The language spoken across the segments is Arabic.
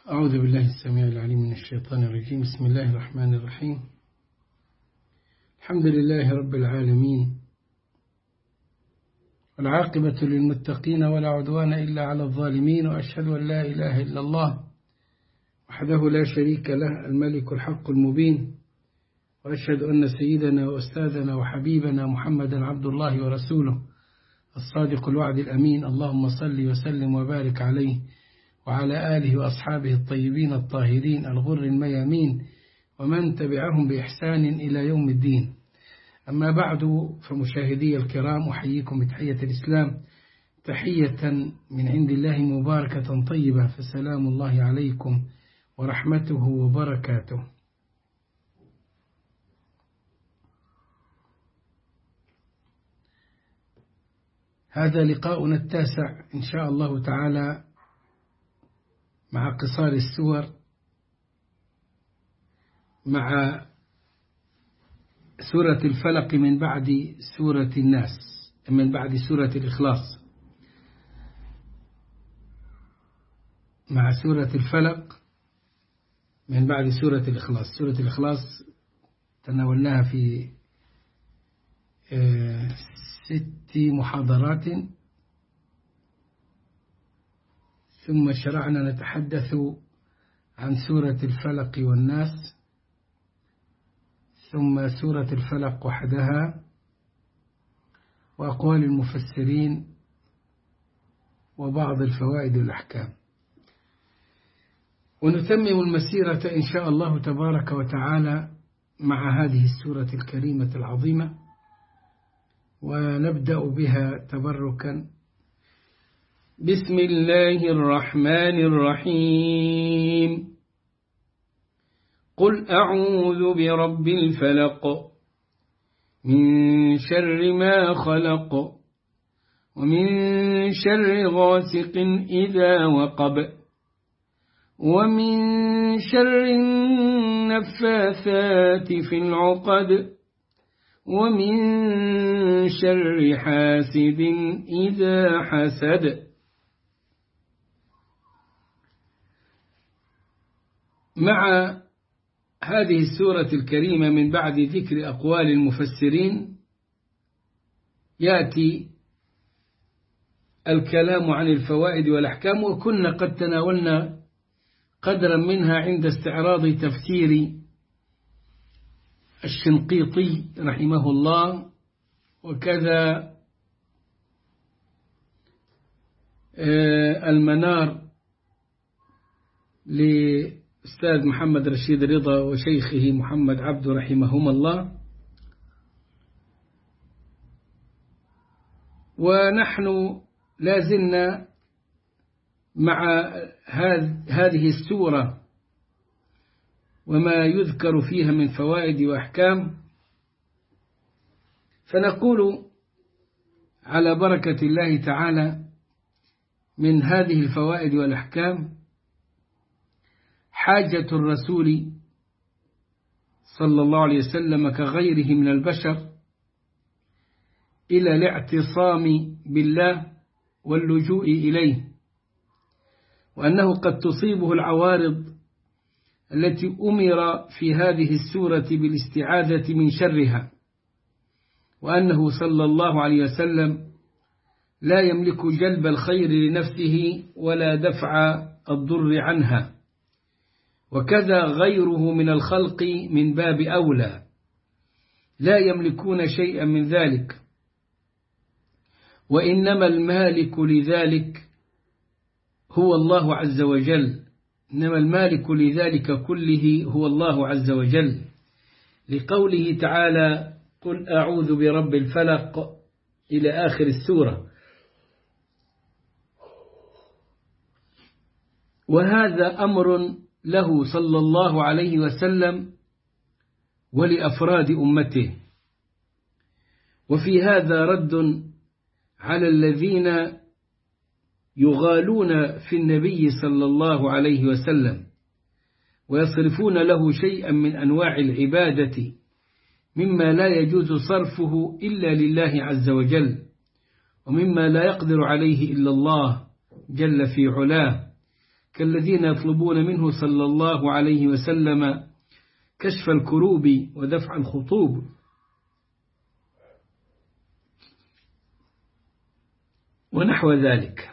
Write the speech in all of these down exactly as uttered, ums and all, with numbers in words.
أعوذ بالله السميع العليم من الشيطان الرجيم. بسم الله الرحمن الرحيم. الحمد لله رب العالمين، والعاقبة للمتقين ولا عدوان إلا على الظالمين، وأشهد أن لا إله إلا الله وحده لا شريك له الملك الحق المبين، وأشهد أن سيدنا وأستاذنا وحبيبنا محمدا عبد الله ورسوله الصادق الوعد الأمين. اللهم صل وسلم وبارك عليه وعلى آله وأصحابه الطيبين الطاهرين الغر الميامين، ومن تبعهم بإحسان إلى يوم الدين. أما بعد، فمشاهدي الكرام، أحييكم بتحية الإسلام، تحية من عند الله مباركة طيبة، فسلام الله عليكم ورحمته وبركاته. هذا لقاؤنا التاسع إن شاء الله تعالى مع قصار السور، مع سورة الفلق من بعد سورة الناس، من بعد سورة الإخلاص. مع سورة الفلق من بعد سورة الإخلاص. سورة الإخلاص تناولناها في ست محاضرات، ثم شرعنا نتحدث عن سورة الفلق والناس، ثم سورة الفلق وحدها، وأقوال المفسرين، وبعض الفوائد والأحكام. ونتمم المسيرة إن شاء الله تبارك وتعالى مع هذه السورة الكريمة العظيمة، ونبدأ بها تبركا. بسم الله الرحمن الرحيم. قل أعوذ برب الفلق من شر ما خلق ومن شر غاسق إذا وقب ومن شر النفاثات في العقد ومن شر حاسد إذا حسد. مع هذه السورة الكريمة من بعد ذكر أقوال المفسرين يأتي الكلام عن الفوائد والأحكام، وكنا قد تناولنا قدرا منها عند استعراض تفسير الشنقيطي رحمه الله، وكذا المنار لأستاذ محمد رشيد رضا وشيخه محمد عبد رحمهما الله. ونحن لازلنا مع هذه السورة وما يذكر فيها من فوائد وأحكام، فنقول على بركة الله تعالى من هذه الفوائد والأحكام: حاجة الرسول صلى الله عليه وسلم كغيره من البشر إلى الاعتصام بالله واللجوء إليه، وأنه قد تصيبه العوارض التي أمر في هذه السورة بالاستعاذة من شرها، وأنه صلى الله عليه وسلم لا يملك جلب الخير لنفسه ولا دفع الضر عنها، وكذا غيره من الخلق من باب أولى لا يملكون شيئا من ذلك، وإنما المالك لذلك هو الله عز وجل. إنما المالك لذلك كله هو الله عز وجل، لقوله تعالى: قل أعوذ برب الفلق إلى آخر السورة. وهذا أمر له صلى الله عليه وسلم ولأفراد أمته. وفي هذا رد على الذين يغالون في النبي صلى الله عليه وسلم ويصرفون له شيئا من أنواع العبادة مما لا يجوز صرفه إلا لله عز وجل، ومما لا يقدر عليه إلا الله جل في علاه، كالذين يطلبون منه صلى الله عليه وسلم كشف الكروب ودفع الخطوب. ونحو ذلك.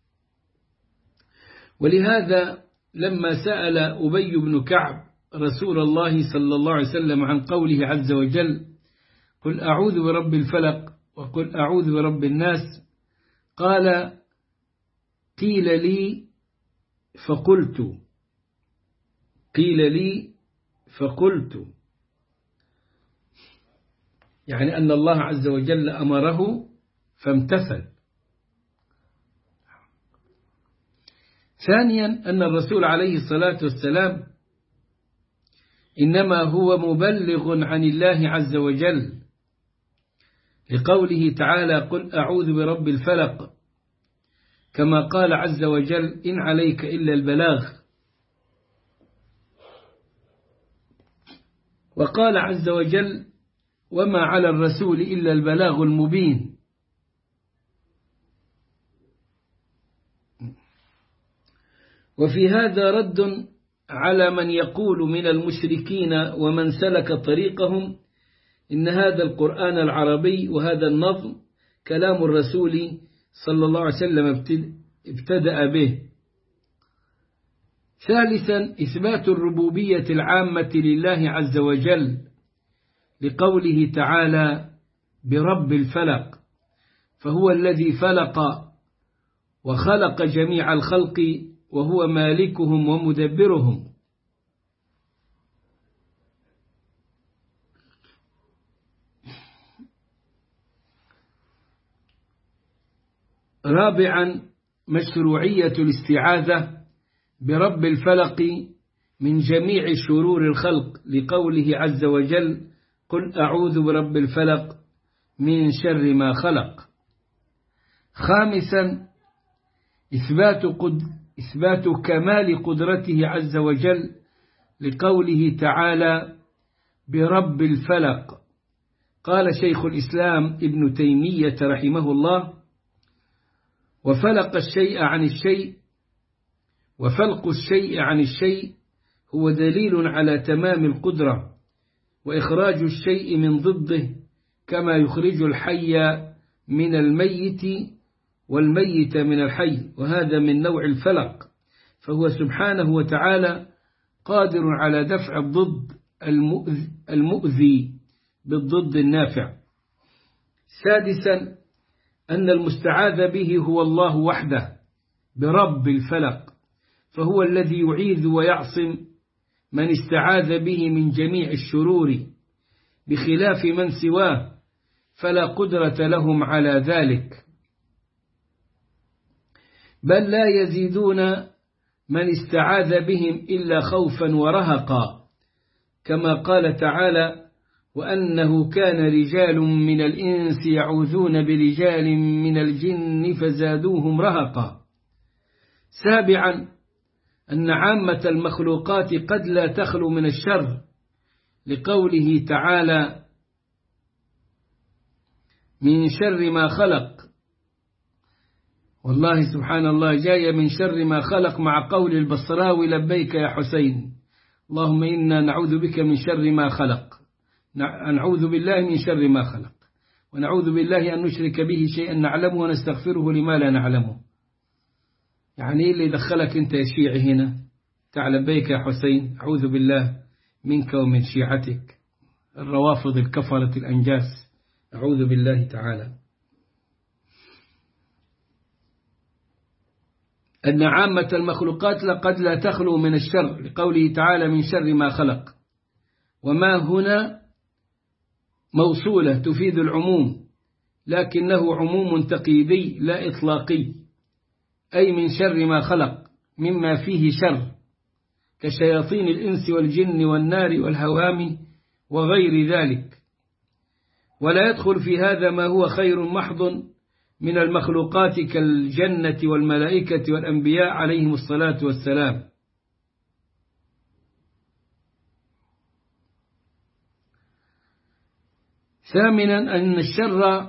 ولهذا لما سأل أبي بن كعب رسول الله صلى الله عليه وسلم عن قوله عز وجل قل أعوذ برب الفلق وقل أعوذ برب الناس، قال قيل لي فقلت قيل لي فقلت يعني أن الله عز وجل أمره فامتثل. ثانيا أن الرسول عليه الصلاة والسلام إنما هو مبلغ عن الله عز وجل، لقوله تعالى قل أعوذ برب الفلق، كما قال عز وجل إن عليك إلا البلاغ. وقال عز وجل وما على الرسول إلا البلاغ المبين. وفي هذا رد على من يقول من المشركين ومن سلك طريقهم إن هذا القرآن العربي وهذا النظم كلام الرسول صلى الله عليه وسلم ابتدأ به. ثالثا إثبات الربوبية العامة لله عز وجل، لقوله تعالى برب الفلق، فهو الذي فلق وخلق جميع الخلق وهو مالكهم ومدبرهم. رابعا مشروعية الاستعاذة برب الفلق من جميع شرور الخلق، لقوله عز وجل قل أعوذ برب الفلق من شر ما خلق. خامسا إثبات, قد إثبات كمال قدرته عز وجل، لقوله تعالى برب الفلق. قال شيخ الإسلام ابن تيمية رحمه الله وفلق الشيء عن الشيء وفلق الشيء عن الشيء هو دليل على تمام القدرة وإخراج الشيء من ضده، كما يخرج الحي من الميت والميت من الحي، وهذا من نوع الفلق، فهو سبحانه وتعالى قادر على دفع الضد المؤذي بالضد النافع. سادسا أن المستعاذ به هو الله وحده برب الفلق، فهو الذي يعيذ ويعصم من استعاذ به من جميع الشرور، بخلاف من سواه فلا قدرة لهم على ذلك، بل لا يزيدون من استعاذ بهم إلا خوفا ورهقا، كما قال تعالى وأنه كان رجال من الإنس يعوذون برجال من الجن فزادوهم رهقا. سابعا أن عامة المخلوقات قد لا تخلو من الشر، لقوله تعالى من شر ما خلق، والله سبحان الله جاية من شر ما خلق مع قول البصراوي لبيك يا حسين، اللهم إنا نعوذ بك من شر ما خلق، نعوذ بالله من شر ما خلق، ونعوذ بالله أن نشرك به شيئا نعلمه ونستغفره لما لا نعلمه. يعني اللي دخلك أنت يا شيعي هنا؟ تعال بيك يا حسين، أعوذ بالله منك ومن شيعتك الروافض الكفرة الأنجاس، أعوذ بالله تعالى. أن عامة المخلوقات لقد لا تخلو من الشر، لقوله تعالى من شر ما خلق، وما هنا موصولة تفيد العموم، لكنه عموم تقييدي لا إطلاقي، أي من شر ما خلق مما فيه شر كشياطين الإنس والجن والنار والهوام وغير ذلك، ولا يدخل في هذا ما هو خير محض من المخلوقات كالجنة والملائكة والأنبياء عليهم الصلاة والسلام. ثامنا أن الشر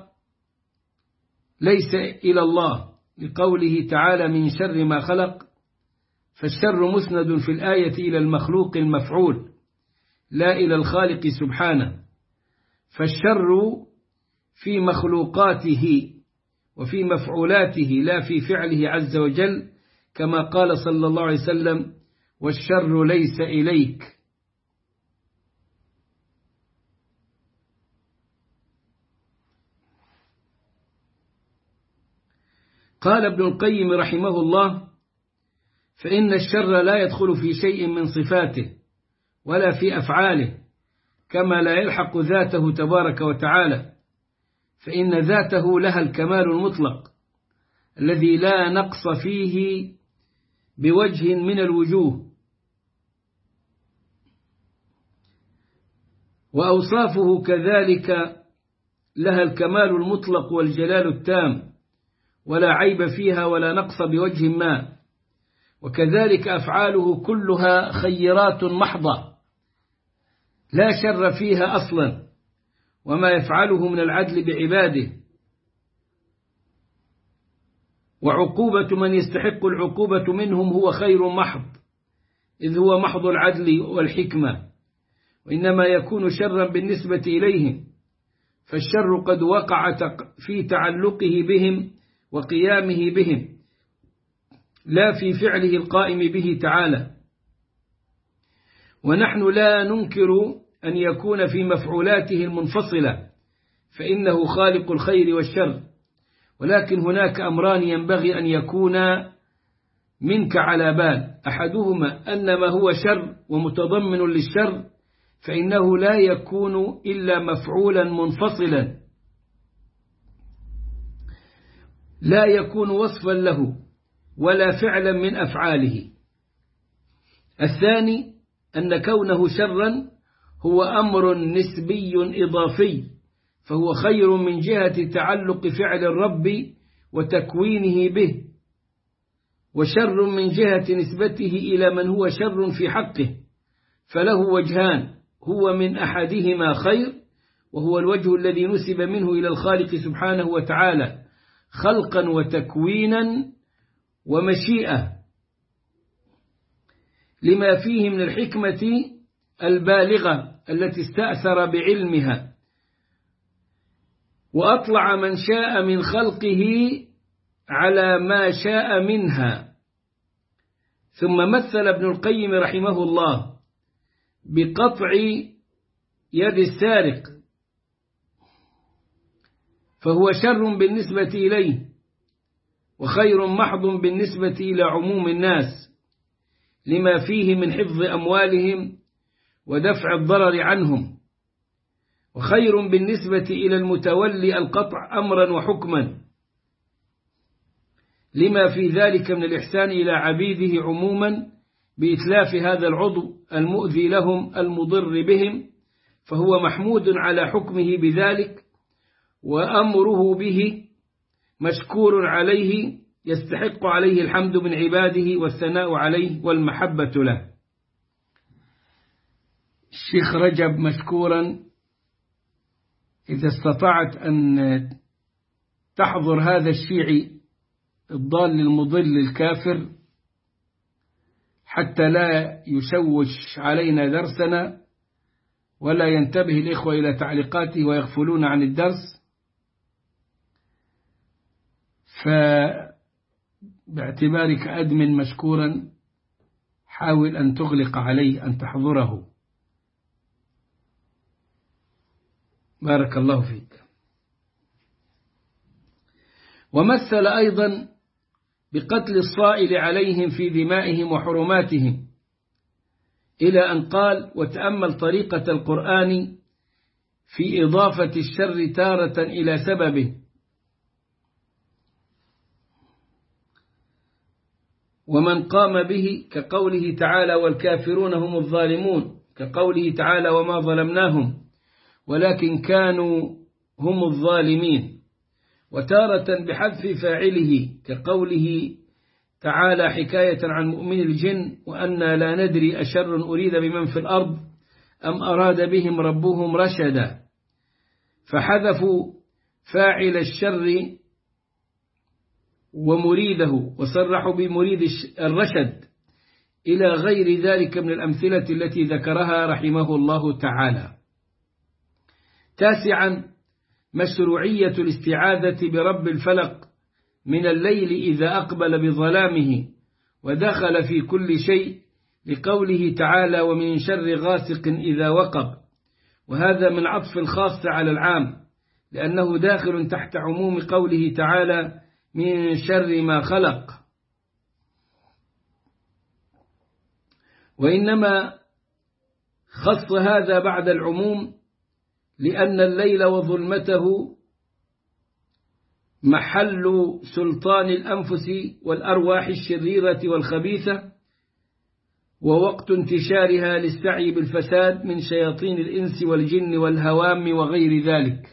ليس إلى الله، لقوله تعالى من شر ما خلق، فالشر مسند في الآية إلى المخلوق المفعول لا إلى الخالق سبحانه، فالشر في مخلوقاته وفي مفعولاته لا في فعله عز وجل، كما قال صلى الله عليه وسلم: والشر ليس إليك. قال ابن القيم رحمه الله: فإن الشر لا يدخل في شيء من صفاته ولا في أفعاله، كما لا يلحق ذاته تبارك وتعالى، فإن ذاته لها الكمال المطلق الذي لا نقص فيه بوجه من الوجوه، وأوصافه كذلك لها الكمال المطلق والجلال التام، ولا عيب فيها ولا نقص بوجه ما، وكذلك أفعاله كلها خيرات محضة لا شر فيها أصلا، وما يفعله من العدل بعباده، وعقوبة من يستحق العقوبة منهم هو خير محض، إذ هو محض العدل والحكمة، وإنما يكون شرا بالنسبة إليهم، فالشر قد وقع في تعلقه بهم وقيامه بهم، لا في فعله القائم به تعالى. ونحن لا ننكر أن يكون في مفعولاته المنفصلة، فإنه خالق الخير والشر، ولكن هناك أمران ينبغي أن يكونا منك على بال: أحدهما أن ما هو شر ومتضمن للشر فإنه لا يكون إلا مفعولا منفصلا، لا يكون وصفا له ولا فعلا من أفعاله. الثاني أن كونه شرا هو أمر نسبي إضافي، فهو خير من جهة تعلق فعل الرب وتكوينه به، وشر من جهة نسبته إلى من هو شر في حقه، فله وجهان: هو من أحدهما خير، وهو الوجه الذي نسب منه إلى الخالق سبحانه وتعالى خلقا وتكوينا ومشيئة، لما فيه من الحكمة البالغة التي استأثر بعلمها، وأطلع من شاء من خلقه على ما شاء منها. ثم مثل ابن القيم رحمه الله بقطع يد السارق، فهو شر بالنسبة إليه وخير محض بالنسبة إلى عموم الناس، لما فيه من حفظ أموالهم ودفع الضرر عنهم، وخير بالنسبة إلى المتولي القطع أمرا وحكما، لما في ذلك من الإحسان إلى عبيده عموما بإتلاف هذا العضو المؤذي لهم المضر بهم، فهو محمود على حكمه بذلك، وأمره به مشكور عليه، يستحق عليه الحمد من عباده والثناء عليه والمحبة له. الشيخ رجب مشكورا، إذا استطعت أن تحضر هذا الشيعي الضال المضل الكافر حتى لا يشوش علينا درسنا ولا ينتبه الإخوة إلى تعليقاته ويغفلون عن الدرس، فباعتبارك أدمن مشكورا حاول أن تغلق عليه أن تحضره. بارك الله فيك. ومثل أيضا بقتل الصائل عليهم في دمائهم وحرماتهم، إلى أن قال: وتأمل طريقة القرآن في إضافة الشر تارة إلى سببه، ومن قام به، كقوله تعالى: والكافرون هم الظالمون، كقوله تعالى: وما ظلمناهم ولكن كانوا هم الظالمين، وتارة بحذف فاعله، كقوله تعالى حكاية عن مؤمن الجن: وأنا لا ندري أشر أريد بمن في الأرض أم أراد بهم ربهم رشدا، فحذفوا فاعل الشر ومريده وصرحوا بمريد الرشد، إلى غير ذلك من الأمثلة التي ذكرها رحمه الله تعالى. تاسعا، مشروعية الاستعاذة برب الفلق من الليل إذا أقبل بظلامه ودخل في كل شيء، لقوله تعالى: ومن شر غاسق إذا وقب، وهذا من عطف الخاص على العام، لأنه داخل تحت عموم قوله تعالى: من شر ما خلق. وإنما خص هذا بعد العموم لأن الليل وظلمته محل سلطان الأنفس والأرواح الشريرة والخبيثة، ووقت انتشارها للسعي بالفساد من شياطين الإنس والجن والهوام وغير ذلك.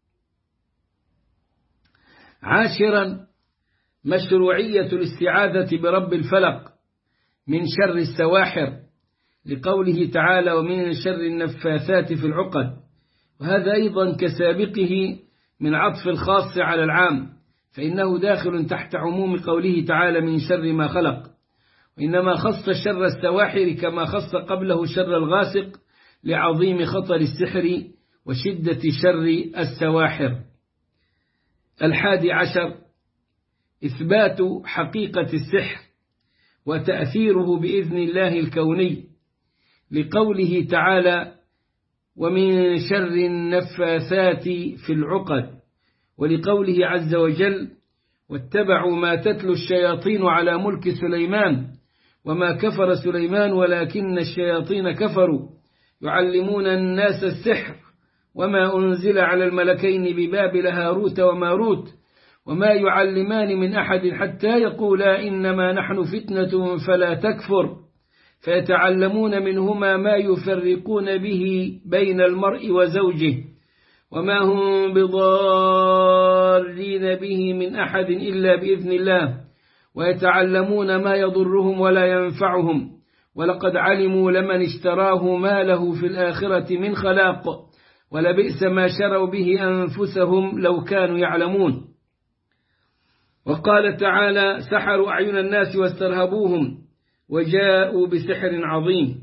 عاشرا، مشروعية الاستعاذة برب الفلق من شر السواحر، لقوله تعالى: ومن شر النفاثات في العقد، وهذا أيضا كسابقه من عطف الخاص على العام، فإنه داخل تحت عموم قوله تعالى: من شر ما خلق، وإنما خص شر السواحر كما خص قبله شر الغاسق لعظيم خطر السحر وشدة شر السواحر. الحادي عشر، إثبات حقيقة السحر وتأثيره بإذن الله الكوني، لقوله تعالى: ومن شر النفاثات في العقد، ولقوله عز وجل: واتبعوا ما تتلو الشياطين على ملك سليمان وما كفر سليمان ولكن الشياطين كفروا يعلمون الناس السحر وما أنزل على الملكين ببابل هاروت وماروت وما يعلمان من أحد حتى يقولا إنما نحن فتنة فلا تكفر، فيتعلمون منهما ما يفرقون به بين المرء وزوجه وما هم بضارين به من أحد إلا بإذن الله، ويتعلمون ما يضرهم ولا ينفعهم، ولقد علموا لمن اشتراه ما له في الآخرة من خلاق، ولبئس ما شروا به أنفسهم لو كانوا يعلمون. وقال تعالى: سحروا أعين الناس واسترهبوهم وجاءوا بسحر عظيم.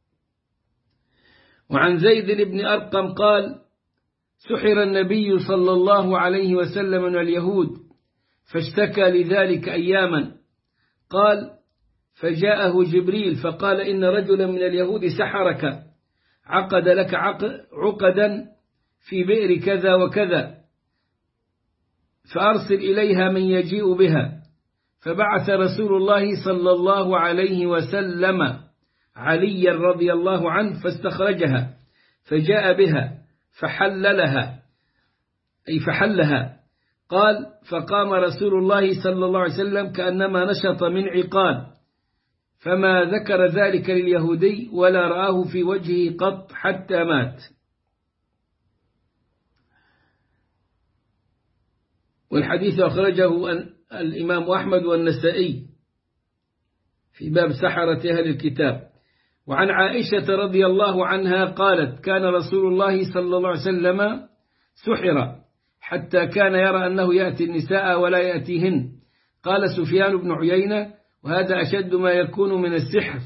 وعن زيد بن أرقم قال: سحر النبي صلى الله عليه وسلم من اليهود فاشتكى لذلك أياما، قال: فجاءه جبريل فقال: إن رجلا من اليهود سحرك، عقد لك عقدا في بئر كذا وكذا، فأرسل إليها من يجيء بها. فبعث رسول الله صلى الله عليه وسلم عليا رضي الله عنه فاستخرجها، فجاء بها فحللها أي فحلها. قال: فقام رسول الله صلى الله عليه وسلم كأنما نشط من عقال، فما ذكر ذلك لليهودي ولا رآه في وجهه قط حتى مات. والحديث أخرجه الإمام أحمد والنسائي في باب سحرة أهل الكتاب. وعن عائشة رضي الله عنها قالت: كان رسول الله صلى الله عليه وسلم سحر حتى كان يرى أنه يأتي النساء ولا يأتيهن. قال سفيان بن عيينة: وهذا أشد ما يكون من السحر.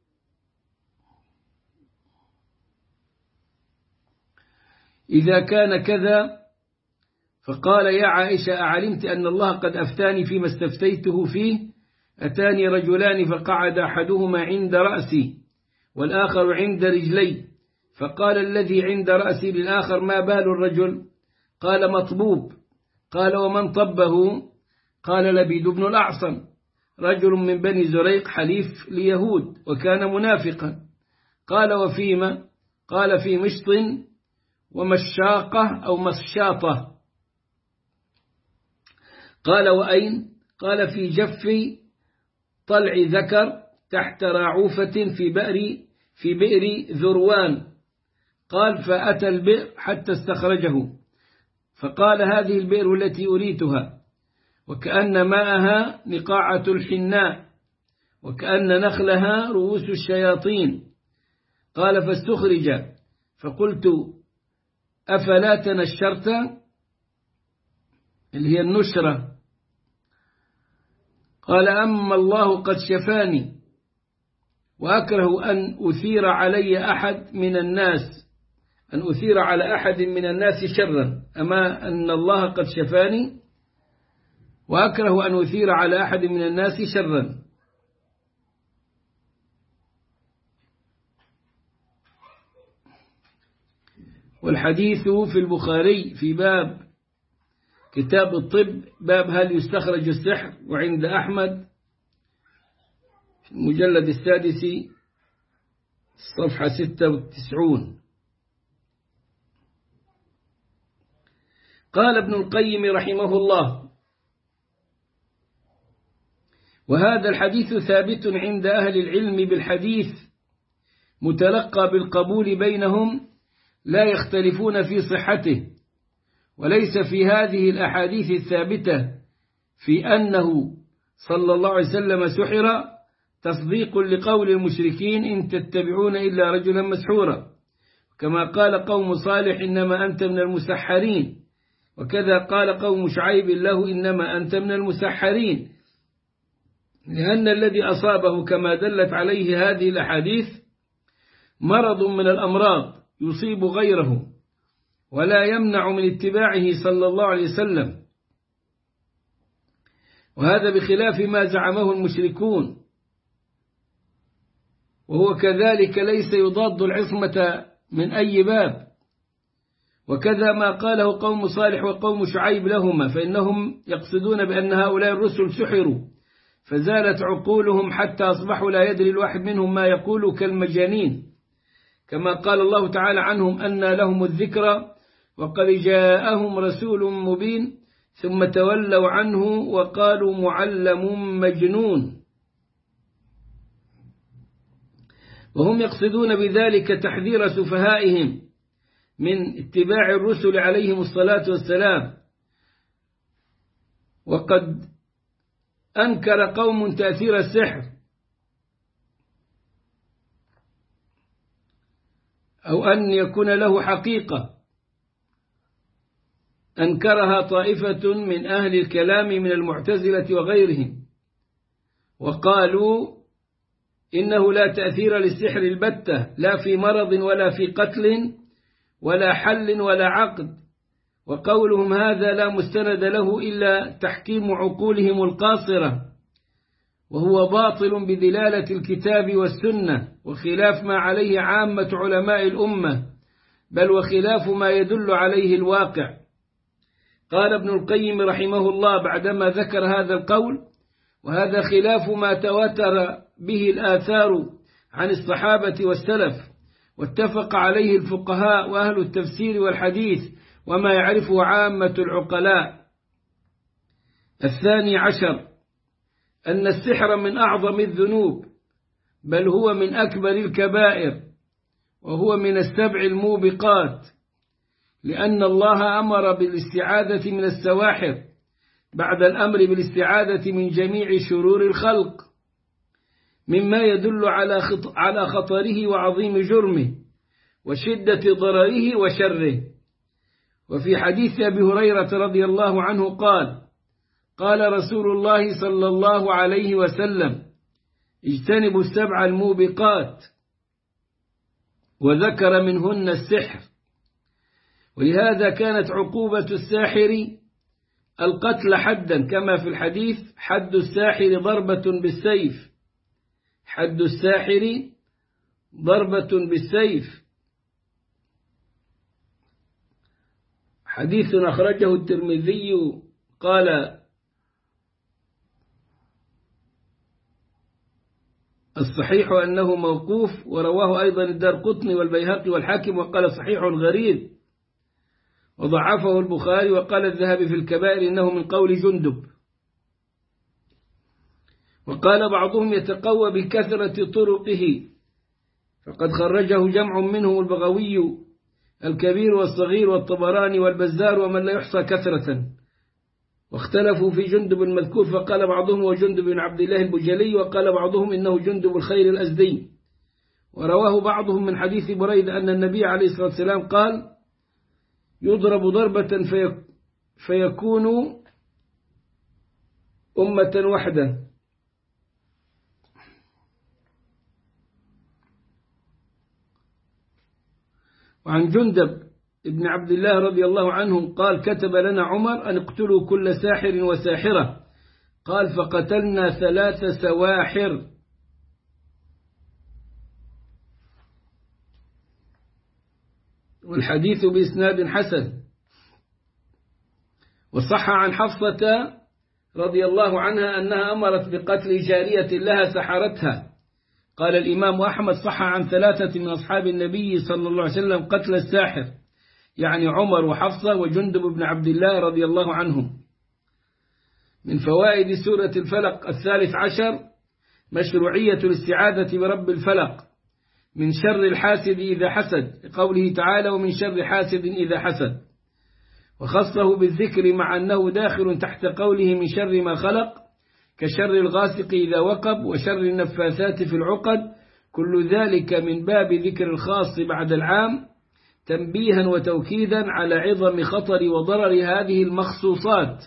إذا كان كذا فقال: يا عائشة، أعلمت أن الله قد أفتاني فيما استفتيته فيه؟ أتاني رجلان فقعد أحدهما عند رأسي والآخر عند رجلي، فقال الذي عند رأسي للآخر: ما بال الرجل؟ قال: مطبوب. قال: ومن طبه؟ قال: لبيد بن الأعصم، رجل من بني زريق حليف ليهود وكان منافقا. قال: وفيما؟ قال: في مشط ومشاقة أو مشاطة. قال: وأين؟ قال: في جف طلع ذكر تحت راعوفة في بئر في بئر ذروان. قال: فأتى البئر حتى استخرجه، فقال: هذه البئر التي أريتها، وكأن ماءها نقاعة الحناء، وكأن نخلها رؤوس الشياطين. قال: فاستخرج، فقلت: أفلا تنشرت، اللي هي النشرة؟ قال: أما الله قد شفاني. وأكره أن أثير علي أحد من الناس أن أثير على أحد من الناس شرا، أما أن الله قد شفاني، وأكره أن أثير على أحد من الناس شرا. والحديث في البخاري في باب كتاب الطب، باب هل يستخرج السحر، وعند أحمد في المجلد السادس صفحة ستة وتسعون. قال ابن القيم رحمه الله: وهذا الحديث ثابت عند أهل العلم بالحديث، متلقى بالقبول بينهم، لا يختلفون في صحته، وليس في هذه الأحاديث الثابتة في أنه صلى الله عليه وسلم سحر تصديق لقول المشركين إن تتبعون إلا رجلا مسحورا، كما قال قوم صالح إنما أنت من المسحرين، وكذا قال قوم شعيب له إنما أنت من المسحرين، لأن الذي أصابه كما دلت عليه هذه الأحاديث مرض من الأمراض يصيب غيره ولا يمنع من اتباعه صلى الله عليه وسلم، وهذا بخلاف ما زعمه المشركون، وهو كذلك ليس يضاد العصمة من أي باب، وكذا ما قاله قوم صالح وقوم شعيب لهما، فإنهم يقصدون بأن هؤلاء الرسل سحروا فزالت عقولهم حتى أصبحوا لا يدري الواحد منهم ما يقول كالمجانين، كما قال الله تعالى عنهم أن لهم الذكرى وقد جاءهم رسول مبين ثم تولوا عنه وقالوا معلم مجنون. وهم يقصدون بذلك تحذير سفهائهم من اتباع الرسل عليهم الصلاة والسلام. وقد أنكر قوم تأثير السحر، أو أن يكون له حقيقة، أنكرها طائفة من أهل الكلام من المعتزلة وغيرهم، وقالوا إنه لا تأثير للسحر البتة، لا في مرض ولا في قتل ولا حل ولا عقد، وقولهم هذا لا مستند له إلا تحكيم عقولهم القاصرة، وهو باطل بدلالة الكتاب والسنة، وخلاف ما عليه عامة علماء الأمة، بل وخلاف ما يدل عليه الواقع. قال ابن القيم رحمه الله بعدما ذكر هذا القول: وهذا خلاف ما تواتر به الآثار عن الصحابة والسلف، واتفق عليه الفقهاء وأهل التفسير والحديث، وما يعرفه عامة العقلاء. الثاني عشر أن السحر من أعظم الذنوب، بل هو من أكبر الكبائر، وهو من السبع الموبقات، لأن الله أمر بالاستعاذة من السواحر بعد الأمر بالاستعاذة من جميع شرور الخلق، مما يدل على خطره وعظيم جرمه وشدة ضرره وشره. وفي حديث أبي هريرة رضي الله عنه قال: قال رسول الله صلى الله عليه وسلم: اجتنبوا السبع الموبقات، وذكر منهن السحر. ولهذا كانت عقوبة الساحر القتل حدا، كما في الحديث: حد الساحر ضربة بالسيف، حد الساحر ضربة بالسيف. حديث أخرجه الترمذي قال: الصحيح أنه موقوف، ورواه أيضا الدارقطني والبيهقي والحاكم، وقال صحيح غريب، وضعفه البخاري، وقال الذهبي في الكبائر إنه من قول جندب. وقال بعضهم يتقوى بكثرة طرقه، فقد خرجه جمع منهم البغوي الكبير والصغير والطبراني والبزار ومن لا يحصى كثرة، واختلفوا في جندب المذكور، فقال بعضهم هو جندب بن عبد الله البجلي، وقال بعضهم إنه جندب الخير الأزدي. ورواه بعضهم من حديث بريدة أن النبي عليه الصلاة والسلام قال: يضرب ضربة فيكون أمة وحدة. وعن جندب ابن عبد الله رضي الله عنه قال كتب لنا عمر أن اقتلوا كل ساحر وساحرة، قال فقتلنا ثلاث سواحر. والحديث بإسناد حسن. وصح عن حفصة رضي الله عنها أنها أمرت بقتل جارية لها سحرتها. قال الإمام أحمد صح عن ثلاثة من أصحاب النبي صلى الله عليه وسلم قتل الساحر، يعني عمر وحفصة وجندب بن عبد الله رضي الله عنهم. من فوائد سورة الفلق الثالث عشر مشروعية الاستعاذة برب الفلق من شر الحاسد إذا حسد، قوله تعالى ومن شر حاسد إذا حسد، وخصه بالذكر مع أنه داخل تحت قوله من شر ما خلق، كشر الغاسق إذا وقب وشر النفاثات في العقد، كل ذلك من باب ذكر الخاص بعد العام تنبيها وتوكيدا على عظم خطر وضرر هذه المخصوصات.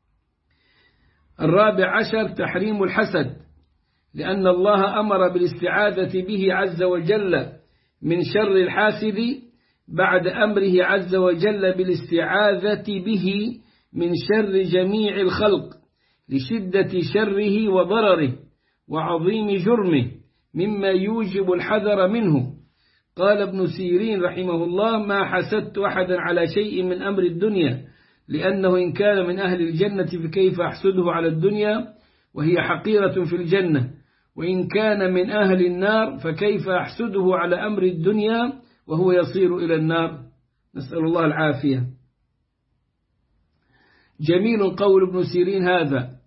الرابع عشر تحريم الحسد، لأن الله أمر بالاستعاذة به عز وجل من شر الحاسد بعد أمره عز وجل بالاستعاذة به من شر جميع الخلق لشدة شره وضرره وعظيم جرمه مما يوجب الحذر منه. قال ابن سيرين رحمه الله ما حسدت أحدا على شيء من أمر الدنيا، لأنه إن كان من أهل الجنة فكيف أحسده على الدنيا وهي حقيرة في الجنة، وإن كان من أهل النار فكيف أحسده على أمر الدنيا وهو يصير إلى النار، نسأل الله العافية. جميل قول ابن سيرين هذا.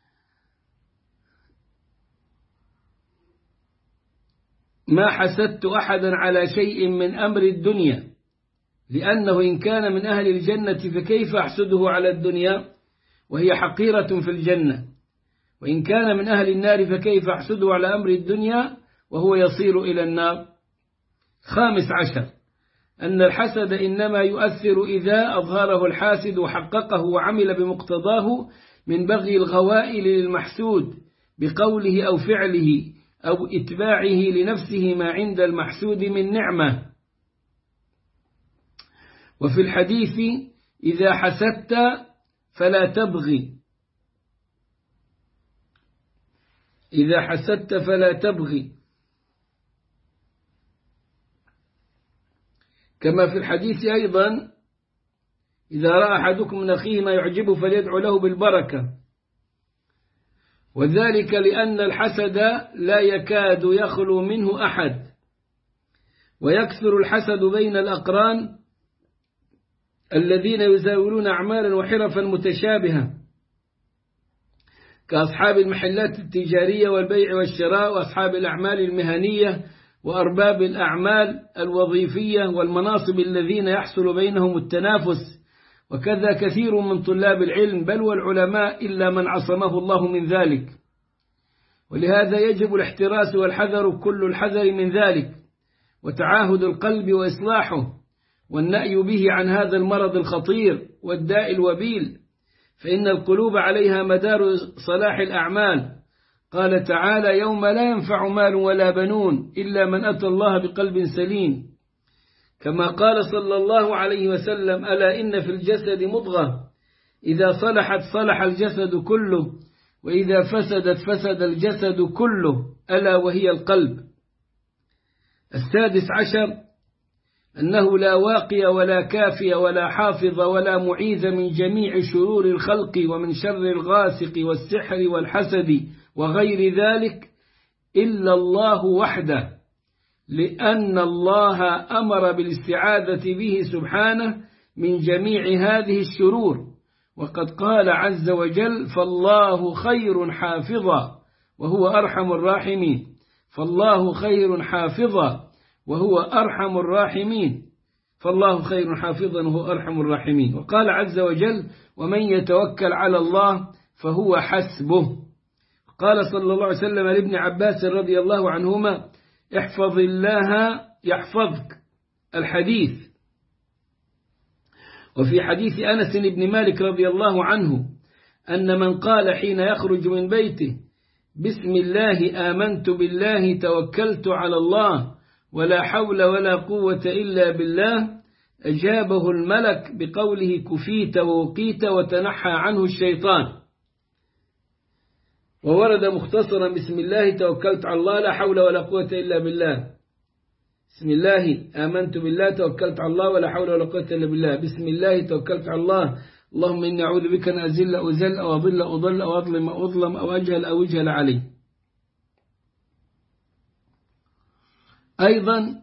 ما حسدت أحدا على شيء من أمر الدنيا، لأنه إن كان من أهل الجنة فكيف أحسده على الدنيا وهي حقيرة في الجنة، وإن كان من أهل النار فكيف أحسده على أمر الدنيا وهو يصير إلى النار. خامس عشر أن الحسد إنما يؤثر إذا أظهره الحاسد وحققه وعمل بمقتضاه من بغي الغوائل للمحسود بقوله أو فعله أو إتباعه لنفسه ما عند المحسود من نعمة. وفي الحديث إذا حسدت فلا تبغي، إذا حسدت فلا تبغي، كما في الحديث أيضا إذا رأى أحدكم من أخيه ما يعجبه فليدعو له بالبركة، وذلك لأن الحسد لا يكاد يخلو منه أحد، ويكثر الحسد بين الأقران الذين يزاولون أعمالا وحرفا متشابهة كأصحاب المحلات التجارية والبيع والشراء وأصحاب الأعمال المهنية وأرباب الأعمال الوظيفية والمناصب الذين يحصل بينهم التنافس، وكذا كثير من طلاب العلم بل والعلماء إلا من عصمه الله من ذلك. ولهذا يجب الاحتراس والحذر كل الحذر من ذلك، وتعاهد القلب وإصلاحه، والنأي به عن هذا المرض الخطير والداء الوبيل، فإن القلوب عليها مدار صلاح الأعمال. قال تعالى يوم لا ينفع مال ولا بنون إلا من أتى الله بقلب سليم، كما قال صلى الله عليه وسلم ألا إن في الجسد مضغة إذا صلحت صلح الجسد كله وإذا فسدت فسد الجسد كله ألا وهي القلب. السادس عشر أنه لا واقي ولا كافي ولا حافظ ولا معيذ من جميع شرور الخلق ومن شر الغاسق والسحر والحسد وغير ذلك إلا الله وحده، لأن الله أمر بالاستعاذة به سبحانه من جميع هذه الشرور، وقد قال عز وجل فالله خير حافظا وهو أرحم الراحمين، فالله خير حافظا وهو أرحم الراحمين، فالله خير حافظا وهو أرحم الراحمين. وقال عز وجل ومن يتوكل على الله فهو حسبه. قال صلى الله عليه وسلم لابن عباس رضي الله عنهما احفظ الله يحفظك، الحديث. وفي حديث أنس بن مالك رضي الله عنه أن من قال حين يخرج من بيته بسم الله آمنت بالله توكلت على الله ولا حول ولا قوة إلا بالله أجابه الملك بقوله كفيت ووقيت وتنحى عنه الشيطان. وورد مختصرا بسم الله توكلت على الله لا حول ولا قوة إلا بالله. بسم الله آمنت بالله توكلت على الله ولا حول ولا قوة إلا بالله. بسم الله توكلت على الله اللهم إني أعوذ بك أن أزل أو أزل أو أضل أو أضل أو أظلم أو أظلم أو أجهل أو أجهل علي. أيضا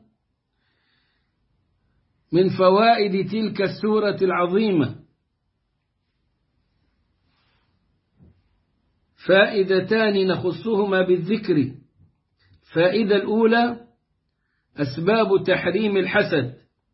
من فوائد تلك السورة العظيمة فائدتان نخصهما بالذكر. فائدة الأولى أسباب تحريم الحسد،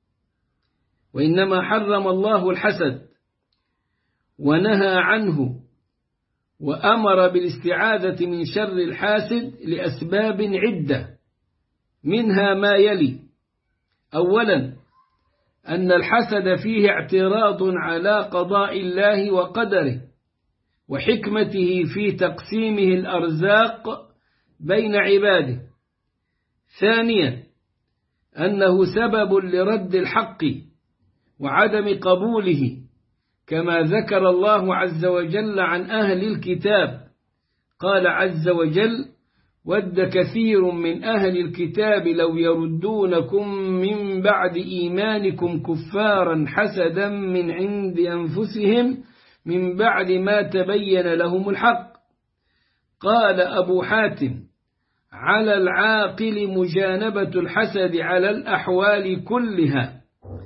وإنما حرم الله الحسد ونهى عنه وأمر بالاستعاذة من شر الحاسد لأسباب عدة، منها ما يلي: أولا أن الحسد فيه اعتراض على قضاء الله وقدره وحكمته في تقسيمه الأرزاق بين عباده. ثانيا أنه سبب لرد الحق وعدم قبوله، كما ذكر الله عز وجل عن أهل الكتاب، قال عز وجل: ود كثير من أهل الكتاب لو يردونكم من بعد إيمانكم كفارا حسدا من عند أنفسهم من بعد ما تبين لهم الحق. قال أبو حاتم: على العاقل مجانبة الحسد على الأحوال كلها،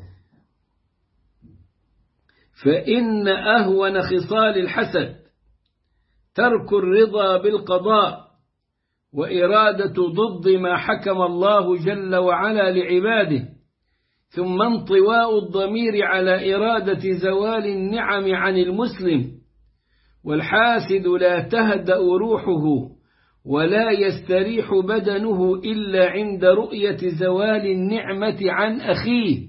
فإن أهون خصال الحسد ترك الرضا بالقضاء وإرادة ضد ما حكم الله جل وعلا لعباده، ثم انطواء الضمير على إرادة زوال النعم عن المسلم. والحاسد لا تهدأ روحه ولا يستريح بدنه إلا عند رؤية زوال النعمة عن أخيه.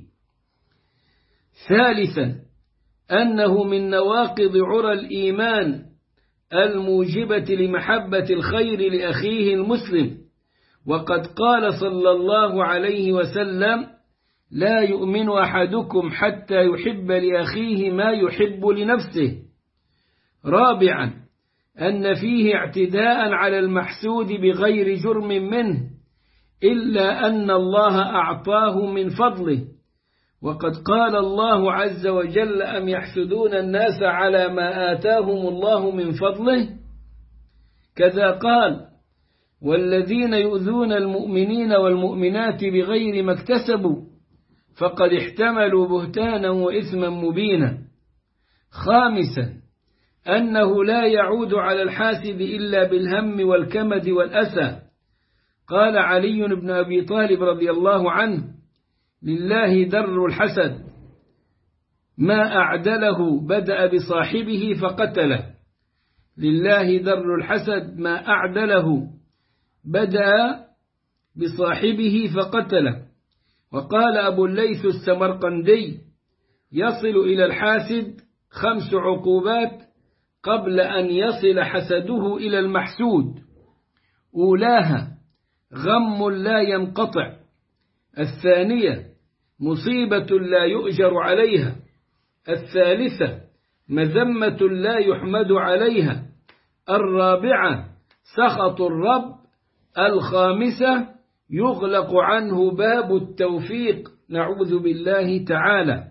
ثالثا أنه من نواقض عرى الإيمان الموجبة لمحبة الخير لأخيه المسلم، وقد قال صلى الله عليه وسلم: لا يؤمن أحدكم حتى يحب لأخيه ما يحب لنفسه. رابعا أن فيه اعتداء على المحسود بغير جرم منه إلا أن الله أعطاه من فضله، وقد قال الله عز وجل: أم يحسدون الناس على ما آتاهم الله من فضله. كذا قال: والذين يؤذون المؤمنين والمؤمنات بغير ما اكتسبوا فقد احتملوا بهتانا وإثما مبينا. خامسا أنه لا يعود على الحاسد إلا بالهم والكمد والأسى. قال علي بن أبي طالب رضي الله عنه: لله در الحسد، ما أعدله بدأ بصاحبه فقتله. لله در الحسد ما أعدله بدأ بصاحبه فقتله. وقال أبو الليث السمرقندي: يصل إلى الحاسد خمس عقوبات قبل أن يصل حسده إلى المحسود: أولاها غم لا ينقطع، الثانية مصيبة لا يؤجر عليها، الثالثة مذمة لا يحمد عليها، الرابعة سخط الرب، الخامسة يغلق عنه باب التوفيق، نعوذ بالله تعالى.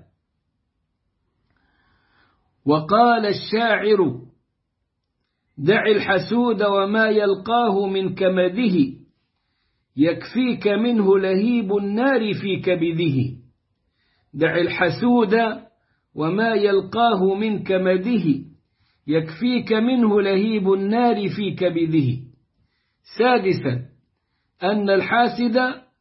وقال الشاعر: دع الحسود وما يلقاه من كمده، يكفيك منه لهيب النار في كبده. دع الحسود وما يلقاه من كمده، يكفيك منه لهيب النار في كبده. سادسا أن الحاسد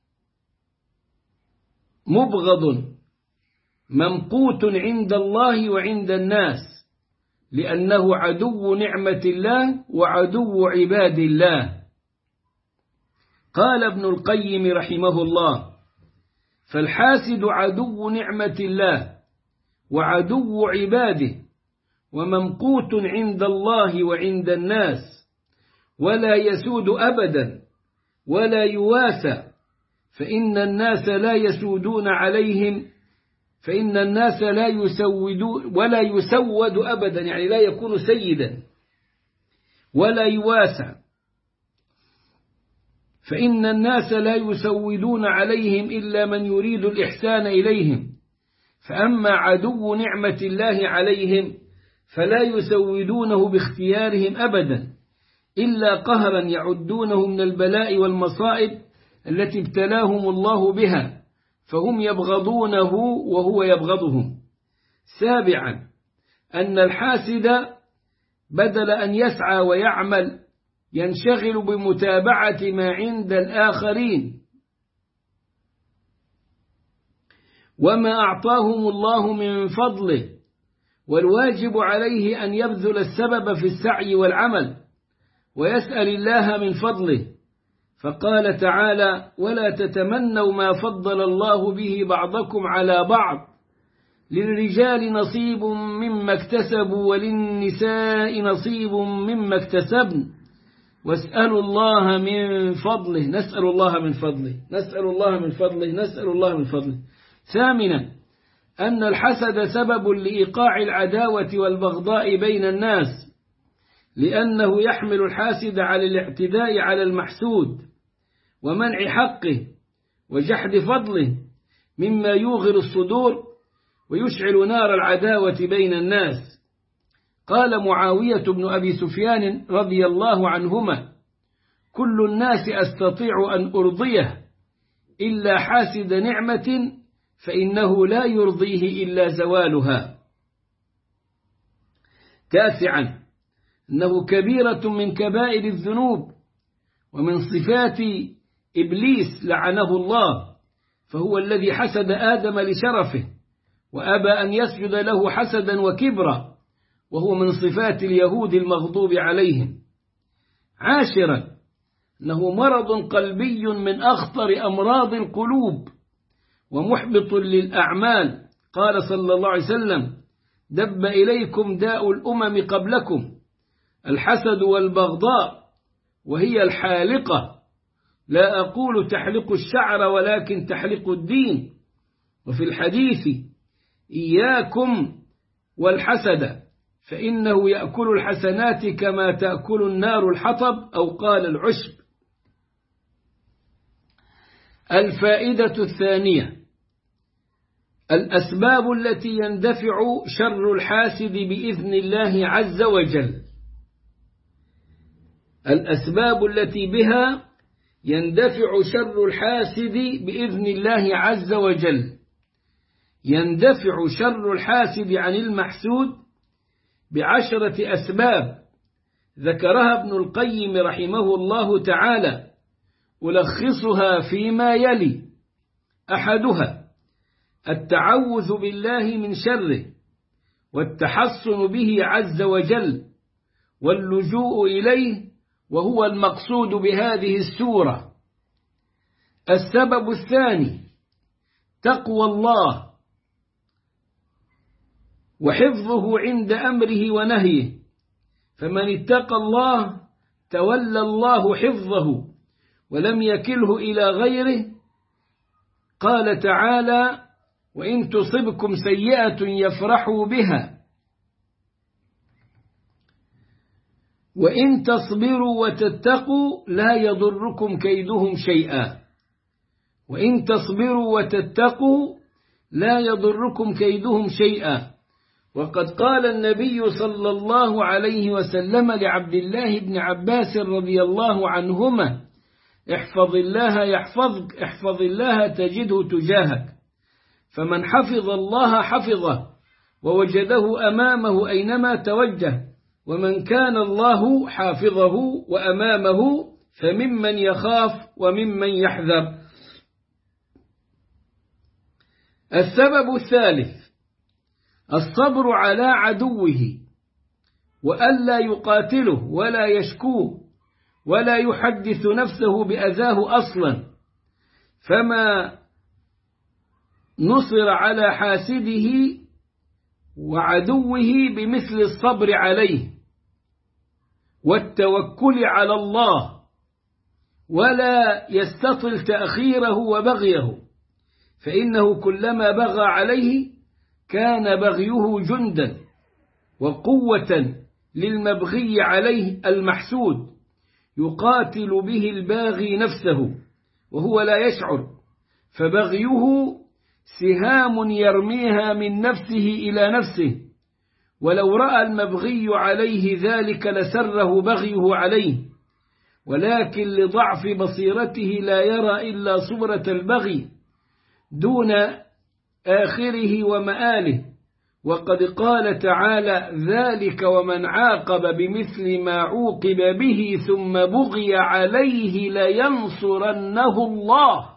مبغض ممقوت عند الله وعند الناس، لأنه عدو نعمة الله وعدو عباد الله. قال ابن القيم رحمه الله: فالحاسد عدو نعمة الله وعدو عباده وممقوت عند الله وعند الناس، ولا يسود أبدا ولا يواسى، فإن الناس لا يسودون عليهم فإن الناس لا يسودون ولا يسود أبدا، يعني لا يكون سيدا ولا يواسع. فإن الناس لا يسودون عليهم إلا من يريد الإحسان إليهم، فأما عدو نعمة الله عليهم فلا يسودونه باختيارهم أبدا، إلا قهرا يعدونه من البلاء والمصائب التي ابتلاهم الله بها، فهم يبغضونه وهو يبغضهم. سابعا أن الحاسد بدل أن يسعى ويعمل ينشغل بمتابعة ما عند الآخرين وما أعطاهم الله من فضله، والواجب عليه أن يبذل السبب في السعي والعمل ويسأل الله من فضله. فقال تعالى: ولا تتمنوا ما فضل الله به بعضكم على بعض، للرجال نصيب مما اكتسبوا وللنساء نصيب مما اكتسبن واسألوا الله من فضله نسأل الله من فضله نسأل الله من فضله نسأل الله من فضله. ثامنا أن الحسد سبب لإيقاع العداوة والبغضاء بين الناس، لأنه يحمل الحاسد على الاعتداء على المحسود ومنع حقه وجحد فضله، مما يوغر الصدور ويشعل نار العداوة بين الناس. قال معاوية بن أبي سفيان رضي الله عنهما: كل الناس أستطيع أن أرضيه إلا حاسد نعمة فإنه لا يرضيه إلا زوالها. تاسعا أنه كبيرة من كبائر الذنوب ومن صفات إبليس لعنه الله، فهو الذي حسد آدم لشرفه وأبى أن يسجد له حسدا وكبرا، وهو من صفات اليهود المغضوب عليهم. عاشرا أنه مرض قلبي من أخطر أمراض القلوب ومحبط للأعمال. قال صلى الله عليه وسلم: دب إليكم داء الأمم قبلكم الحسد والبغضاء، وهي الحالقة، لا أقول تحلق الشعر ولكن تحلق الدين. وفي الحديث: إياكم والحسد فإنه يأكل الحسنات كما تأكل النار الحطب، أو قال العشب. الفائدة الثانية: الأسباب التي يندفع شر الحاسد بإذن الله عز وجل. الأسباب التي بها يندفع شر الحاسد بإذن الله عز وجل. يندفع شر الحاسد عن المحسود بعشرة أسباب ذكرها ابن القيم رحمه الله تعالى، ألخصها فيما يلي: أحدها التعوذ بالله من شره والتحصن به عز وجل واللجوء إليه، وهو المقصود بهذه السورة. السبب الثاني تقوى الله وحفظه عند أمره ونهيه، فمن اتقى الله تولى الله حفظه ولم يكله إلى غيره. قال تعالى: وإن تصبكم سيئة يفرحوا بها وإن تصبروا وتتقوا لا يضركم كيدهم شيئا. وإن تصبروا وتتقوا لا يضركم كيدهم شيئا. وقد قال النبي صلى الله عليه وسلم لعبد الله بن عباس رضي الله عنهما: احفظ الله يحفظك احفظ الله تجده تجاهك. فمن حفظ الله حفظه ووجده أمامه أينما توجه، ومن كان الله حافظه وأمامه فممن يخاف وممن يحذر. السبب الثالث الصبر على عدوه وألا يقاتله ولا يشكوه ولا يحدث نفسه بأذاه أصلا، فما نصر على حاسده وعدوه بمثل الصبر عليه والتوكل على الله ولا يستطل تأخيره وبغيه، فإنه كلما بغى عليه كان بغيه جندا وقوة للمبغي عليه المحسود، يقاتل به الباغي نفسه وهو لا يشعر، فبغيه سهام يرميها من نفسه إلى نفسه، ولو رأى المبغي عليه ذلك لسره بغيه عليه، ولكن لضعف بصيرته لا يرى إلا صورة البغي دون آخره ومآله. وقد قال تعالى: ذلك ومن عاقب بمثل ما عوقب به ثم بغي عليه لينصرنه الله.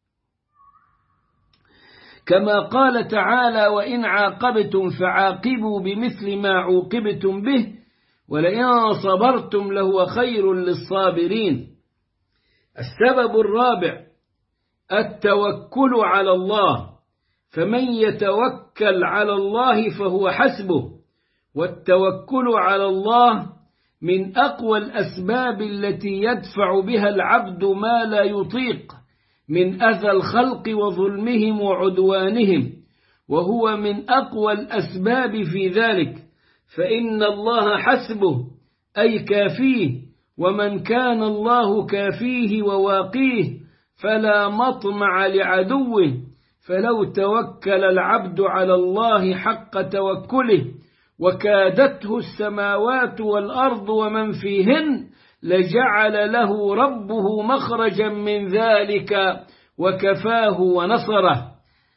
كما قال تعالى: وإن عاقبتم فعاقبوا بمثل ما عوقبتم به ولئن صبرتم لهو خير للصابرين. السبب الرابع التوكل على الله، فمن يتوكل على الله فهو حسبه، والتوكل على الله من أقوى الأسباب التي يدفع بها العبد ما لا يطيق من أذى الخلق وظلمهم وعدوانهم، وهو من أقوى الأسباب في ذلك، فإن الله حسبه أي كافيه، ومن كان الله كافيه وواقيه فلا مطمع لعدوه. فلو توكل العبد على الله حق توكله وكادته السماوات والأرض ومن فيهن لجعل له ربه مخرجا من ذلك وكفاه ونصره.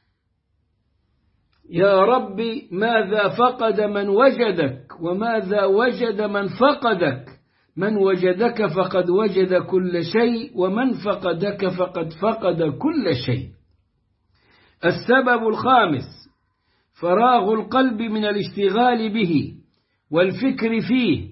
يا رب ماذا فقد من وجدك وماذا وجد من فقدك؟ من وجدك فقد وجد كل شيء، ومن فقدك فقد فقد كل شيء. السبب الخامس فراغ القلب من الاشتغال به والفكر فيه،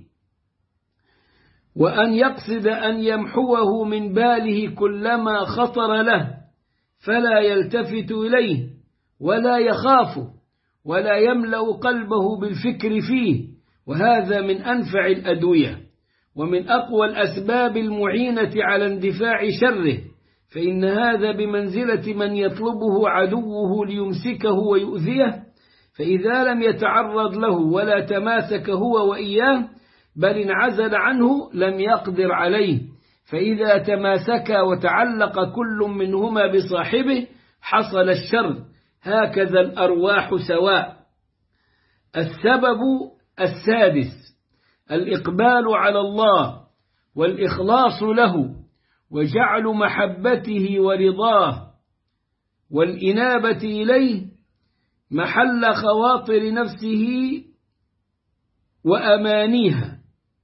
وأن يقصد أن يمحوه من باله كلما خطر له، فلا يلتفت إليه ولا يخافه ولا يملأ قلبه بالفكر فيه، وهذا من أنفع الأدوية ومن أقوى الأسباب المعينة على اندفاع شره، فإن هذا بمنزلة من يطلبه عدوه ليمسكه ويؤذيه، فإذا لم يتعرض له ولا تماسك هو وإياه بل انعزل عنه لم يقدر عليه، فإذا تماسك وتعلق كل منهما بصاحبه حصل الشر. هكذا الأرواح سواء. السبب السادس الإقبال على الله والإخلاص له وجعل محبته ورضاه والإنابة إليه محل خواطر نفسه وأمانيها.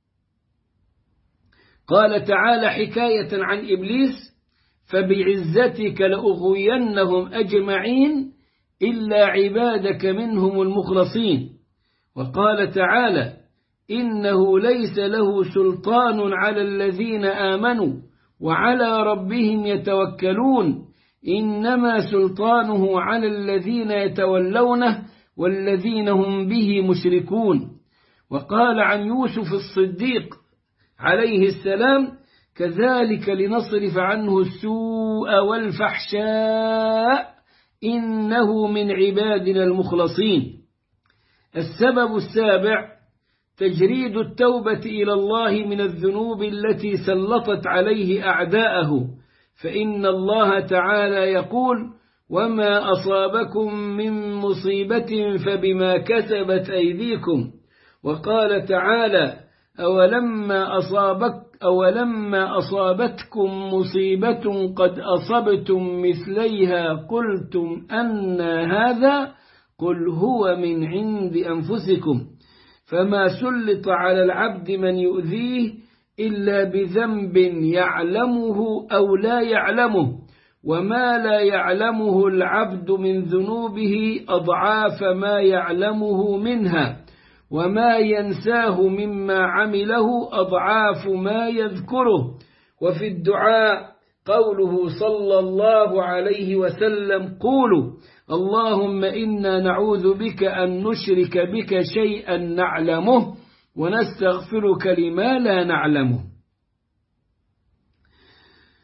قال تعالى حكاية عن إبليس: فبعزتك لأغوينهم أجمعين إلا عبادك منهم المخلصين. وقال تعالى: إنه ليس له سلطان على الذين آمنوا وعلى ربهم يتوكلون، إنما سلطانه على الذين يتولونه والذين هم به مشركون. وقال عن يوسف الصديق عليه السلام: كذلك لنصرف عنه السوء والفحشاء إنه من عبادنا المخلصين. السبب السابع تجريد التوبة إلى الله من الذنوب التي سلطت عليه أعداءه، فإن الله تعالى يقول: وما أصابكم من مصيبة فبما كسبت أيديكم. وقال تعالى: أولما أصابك أولما أصابتكم مصيبة قد أصبتم مثليها قلتم أن هذا قل هو من عند أنفسكم. فما سلط على العبد من يؤذيه إلا بذنب يعلمه أو لا يعلمه، وما لا يعلمه العبد من ذنوبه أضعاف ما يعلمه منها، وما ينساه مما عمله أضعاف ما يذكره. وفي الدعاء قوله صلى الله عليه وسلم: قولوا اللهم إنا نعوذ بك أن نشرك بك شيئا نعلمه ونستغفرك لما لا نعلمه.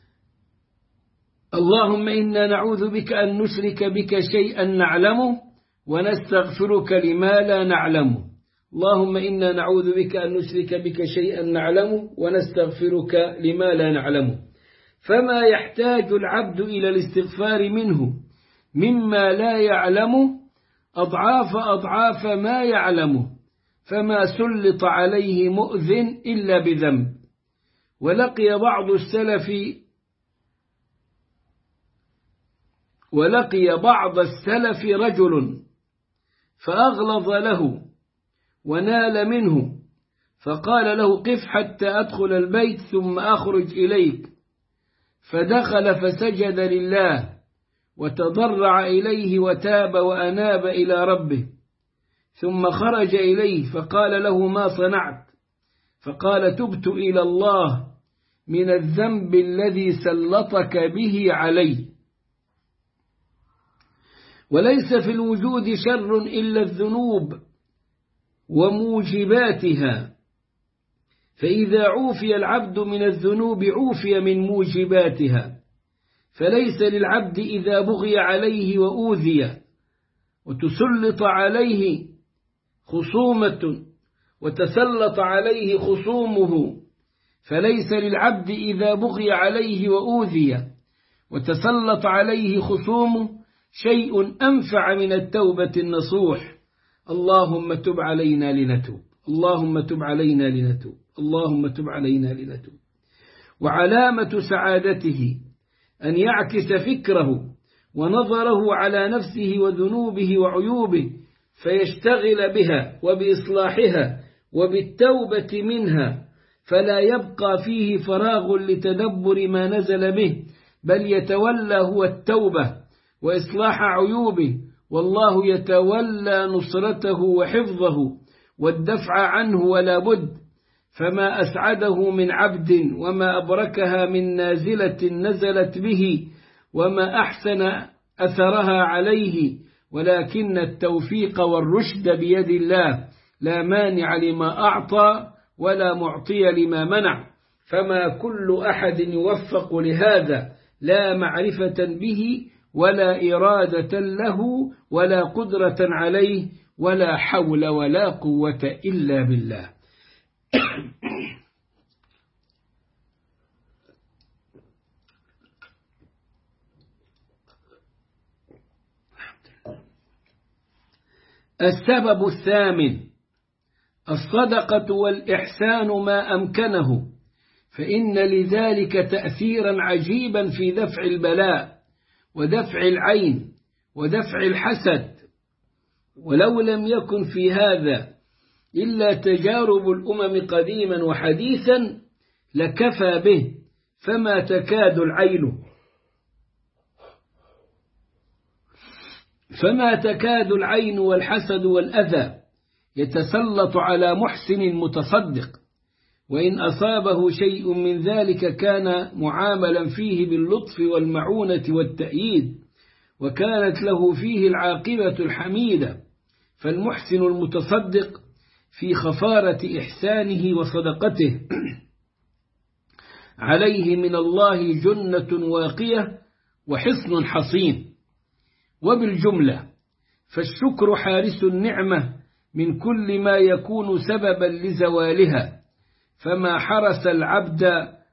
اللهم إنا نعوذ بك أن نشرك بك شيئا نعلمه ونستغفرك لما لا نعلمه. اللهم إنا نعوذ بك أن نشرك بك شيئا نعلمه ونستغفرك لما لا نعلمه. فما يحتاج العبد إلى الاستغفار منه مما لا يعلمه أضعاف أضعاف ما يعلمه، فما سلط عليه مؤذن إلا بذنب. ولقي بعض السلف ولقي بعض السلف رجل فأغلظ له ونال منه، فقال له قف حتى أدخل البيت ثم أخرج إليك، فدخل فسجد لله وتضرع إليه وتاب وأناب إلى ربه، ثم خرج إليه فقال له ما صنعت؟ فقال تبت إلى الله من الذنب الذي سلطك به علي. وليس في الوجود شر إلا الذنوب وموجباتها، فإذا عوفي العبد من الذنوب عوفي من موجباتها. فليس للعبد إذا بغي عليه وأوذي وتسلط عليه خصومة وتسلط عليه خصومه فليس للعبد إذا بغي عليه وأوذي وتسلط عليه خصومه شيء أنفع من التوبة النصوح. اللهم تب علينا لنتوب، اللهم تب علينا لنتوب، اللهم تب علينا لنتوب. وعلامة سعادته أن يعكس فكره ونظره على نفسه وذنوبه وعيوبه فيشتغل بها وبإصلاحها وبالتوبة منها، فلا يبقى فيه فراغ لتدبر ما نزل به، بل يتولى هو التوبة وإصلاح عيوبه، والله يتولى نصرته وحفظه والدفع عنه ولا بد. فما أسعده من عبد وما أبركها من نازلة نزلت به وما أحسن أثرها عليه، ولكن التوفيق والرشد بيد الله، لا مانع لما أعطى ولا معطي لما منع. فما كل أحد يوفق لهذا، لا معرفة به ولا إرادة له ولا قدرة عليه ولا حول ولا قوة إلا بالله. السبب الثامن الصدقة والإحسان ما أمكنه، فإن لذلك تأثيرا عجيبا في دفع البلاء ودفع العين ودفع الحسد. ولو لم يكن في هذا إلا تجارب الأمم قديما وحديثا لكفى به، فما تكاد العين فما تكاد العين والحسد والأذى يتسلط على محسن متصدق، وإن أصابه شيء من ذلك كان معاملا فيه باللطف والمعونة والتأييد، وكانت له فيه العاقبة الحميدة. فالمحسن المتصدق في خفارة إحسانه وصدقته عليه من الله جنة واقية وحصن حصين. وبالجملة فالشكر حارس النعمة من كل ما يكون سببا لزوالها، فما حرس العبد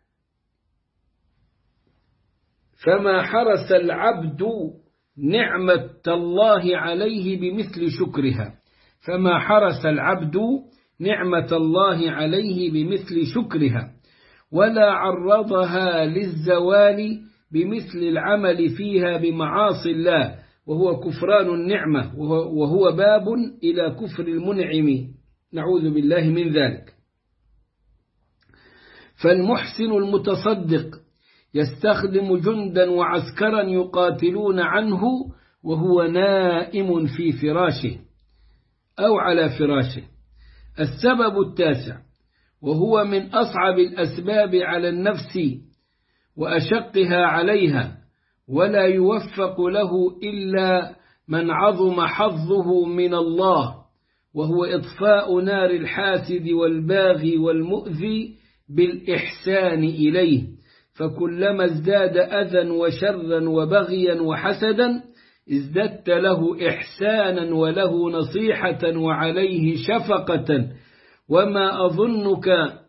فما حرس العبد نعمة الله عليه بمثل شكرها فما حرس العبد نعمة الله عليه بمثل شكرها ولا عرضها للزوال بمثل العمل فيها بمعاصي الله، وهو كفران النعمة، وهو باب إلى كفر المنعم، نعوذ بالله من ذلك. فالمحسن المتصدق يستخدم جندا وعسكرا يقاتلون عنه وهو نائم في فراشه أو على فراشه. السبب التاسع وهو من أصعب الأسباب على النفس وأشقها عليها، ولا يوفق له إلا من عظم حظه من الله، وهو إطفاء نار الحاسد والباغي والمؤذي بالإحسان إليه، فكلما ازداد أذى وشرا وبغيا وحسدا ازددت له إحسانا وله نصيحة وعليه شفقة. وما أظنك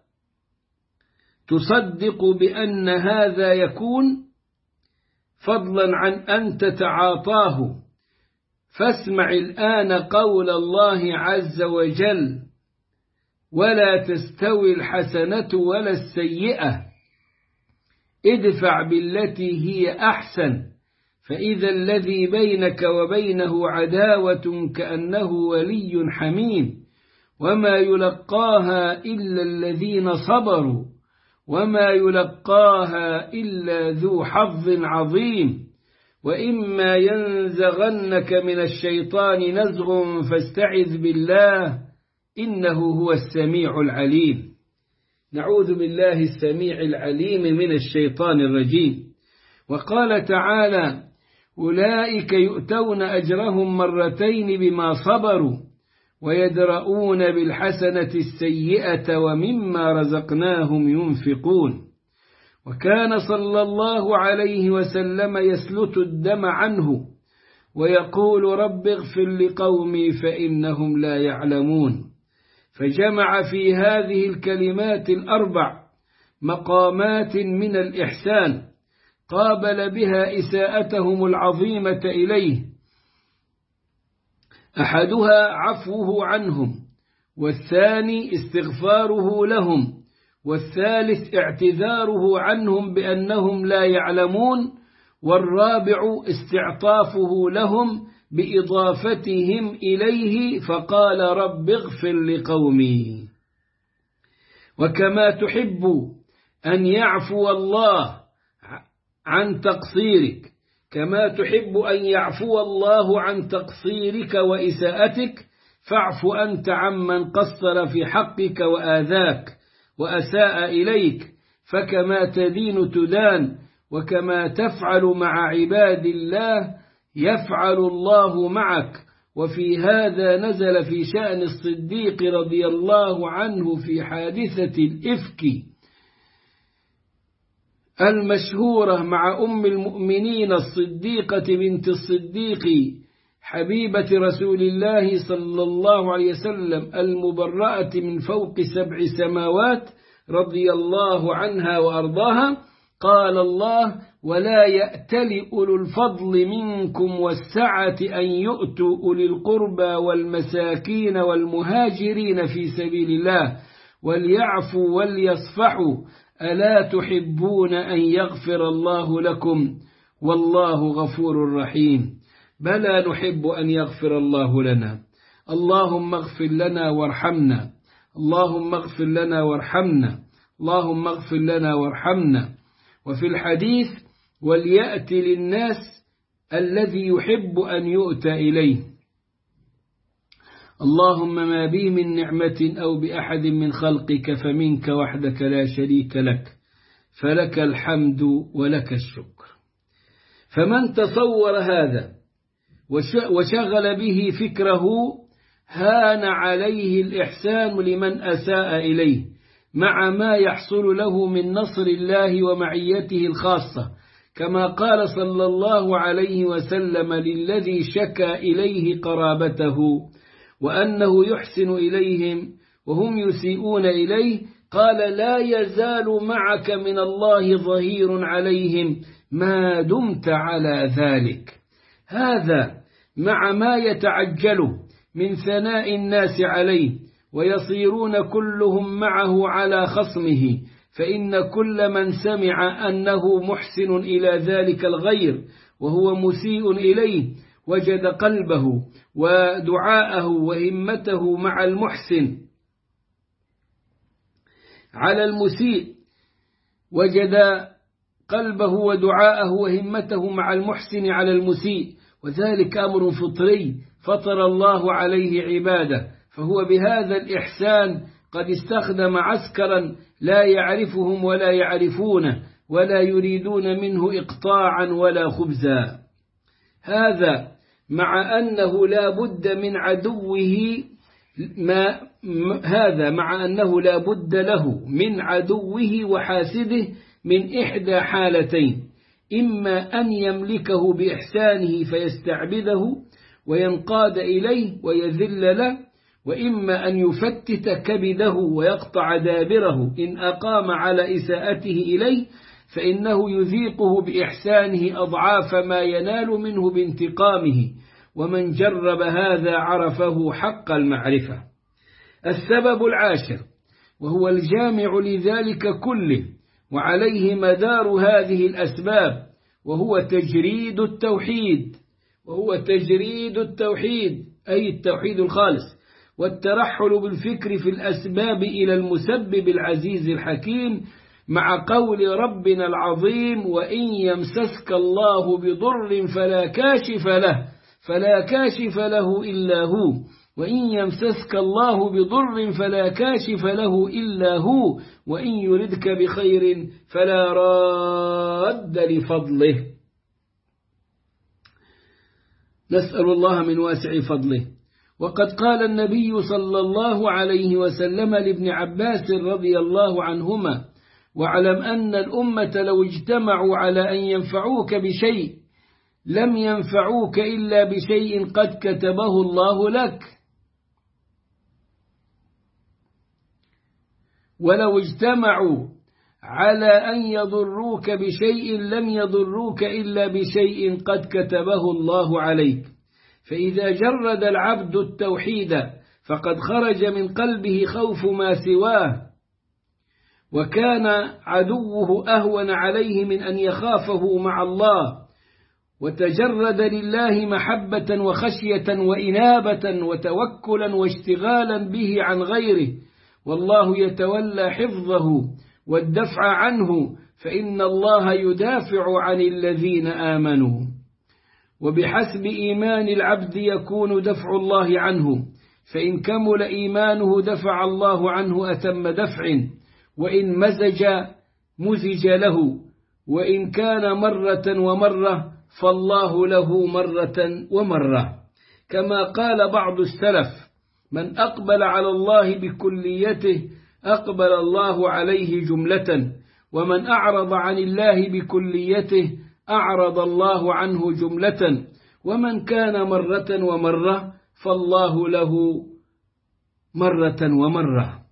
تصدق بأن هذا يكون فضلا عن أن تتعاطاه. فاسمع الآن قول الله عز وجل: ولا تستوي الحسنة ولا السيئة ادفع بالتي هي أحسن فإذا الذي بينك وبينه عداوة كأنه ولي حميم وما يلقاها إلا الذين صبروا وما يلقاها إلا ذو حظ عظيم. وإما ينزغنك من الشيطان نزغ فاستعذ بالله إنه هو السميع العليم. نعوذ بالله السميع العليم من الشيطان الرجيم. وقال تعالى: أولئك يؤتون أجرهم مرتين بما صبروا ويدرؤون بالحسنة السيئة ومما رزقناهم ينفقون. وكان صلى الله عليه وسلم يسلت الدم عنه ويقول: رب اغفر لقومي فإنهم لا يعلمون. فجمع في هذه الكلمات الأربع مقامات من الإحسان قابل بها إساءتهم العظيمة إليه: أحدها عفوه عنهم، والثاني استغفاره لهم، والثالث اعتذاره عنهم بأنهم لا يعلمون، والرابع استعطافه لهم بإضافتهم إليه فقال: رب اغفر لقومي. وكما تحب أن يعفو الله عن تقصيرك كما تحب أن يعفو الله عن تقصيرك وإساءتك فاعف أنت عمن قصر في حقك وآذاك وأساء إليك، فكما تدين تدان، وكما تفعل مع عباد الله يفعل الله معك. وفي هذا نزل في شأن الصديق رضي الله عنه في حادثة الإفك المشهورة مع أم المؤمنين الصديقة بنت الصديق حبيبة رسول الله صلى الله عليه وسلم المبرأة من فوق سبع سماوات رضي الله عنها وأرضاها. قال الله: ولا يأتل أولو الفضل منكم والسعة أن يؤتوا أولي القربى والمساكين والمهاجرين في سبيل الله وليعفوا وليصفحوا ألا تحبون أن يغفر الله لكم والله غفور رحيم. بلى نحب أن يغفر الله لنا. اللهم اغفر لنا وارحمنا، اللهم اغفر لنا وارحمنا، اللهم اغفر لنا وارحمنا. وفي الحديث: وليأت للناس الذي يحب أن يؤتى إليه. اللهم ما بي من نعمة أو بأحد من خلقك فمنك وحدك لا شريك لك، فلك الحمد ولك الشكر. فمن تصور هذا وشغل به فكره هان عليه الإحسان لمن أساء إليه مع ما يحصل له من نصر الله ومعيته الخاصة، كما قال صلى الله عليه وسلم للذي شكى إليه قرابته وأنه يحسن إليهم وهم يسيئون إليه، قال: لا يزال معك من الله ظهير عليهم ما دمت على ذلك. هذا مع ما يتعجله من ثناء الناس عليه ويصيرون كلهم معه على خصمه، فإن كل من سمع أنه محسن إلى ذلك الغير وهو مسيء إليه وجد قلبه ودعاءه وهمته مع المحسن على المسيء وجد قلبه ودعاءه وهمته مع المحسن على المسيء، وذلك أمر فطري فطر الله عليه عباده. فهو بهذا الإحسان قد استخدم عسكرا لا يعرفهم ولا يعرفونه ولا يريدون منه إقطاعا ولا خبزا. هذا مع أنه لا بد من عدوه ما هذا مع أنه لا بد له من عدوه وحاسده من إحدى حالتين: إما أن يملكه بإحسانه فيستعبده وينقاد إليه ويذل له، وإما أن يفتت كبده ويقطع دابره إن أقام على إساءته إليه، فإنه يذيقه بإحسانه أضعاف ما ينال منه بانتقامه، ومن جرب هذا عرفه حق المعرفة. السبب العاشر، وهو الجامع لذلك كله وعليه مدار هذه الأسباب، وهو تجريد التوحيد وهو تجريد التوحيد أي التوحيد الخالص، والترحل بالفكر في الأسباب إلى المسبب العزيز الحكيم، مع قول ربنا العظيم: وإن يمسسك الله بضر فلا كاشف له فلا كاشف له إلا هو وإن يمسسك الله بضر فلا كاشف له إلا هو وإن يردك بخير فلا راد لفضله. نسأل الله من واسع فضله. وقد قال النبي صلى الله عليه وسلم لابن عباس رضي الله عنهما: واعلم أن الأمة لو اجتمعوا على أن ينفعوك بشيء لم ينفعوك إلا بشيء قد كتبه الله لك، ولو اجتمعوا على أن يضروك بشيء لم يضروك إلا بشيء قد كتبه الله عليك. فإذا جرد العبد التوحيد فقد خرج من قلبه خوف ما سواه، وكان عدوه أهون عليه من أن يخافه مع الله، وتجرد لله محبة وخشية وإنابة وتوكلا واشتغالا به عن غيره، والله يتولى حفظه والدفع عنه، فإن الله يدافع عن الذين آمنوا. وبحسب إيمان العبد يكون دفع الله عنه، فإن كمل إيمانه دفع الله عنه أتم دفع، وإن مزج مزج له، وإن كان مرة ومرة فالله له مرة ومرة. كما قال بعض السلف: من أقبل على الله بكليته أقبل الله عليه جملة، ومن أعرض عن الله بكليته أعرض الله عنه جملة، ومن كان مرة ومرة فالله له مرة ومرة.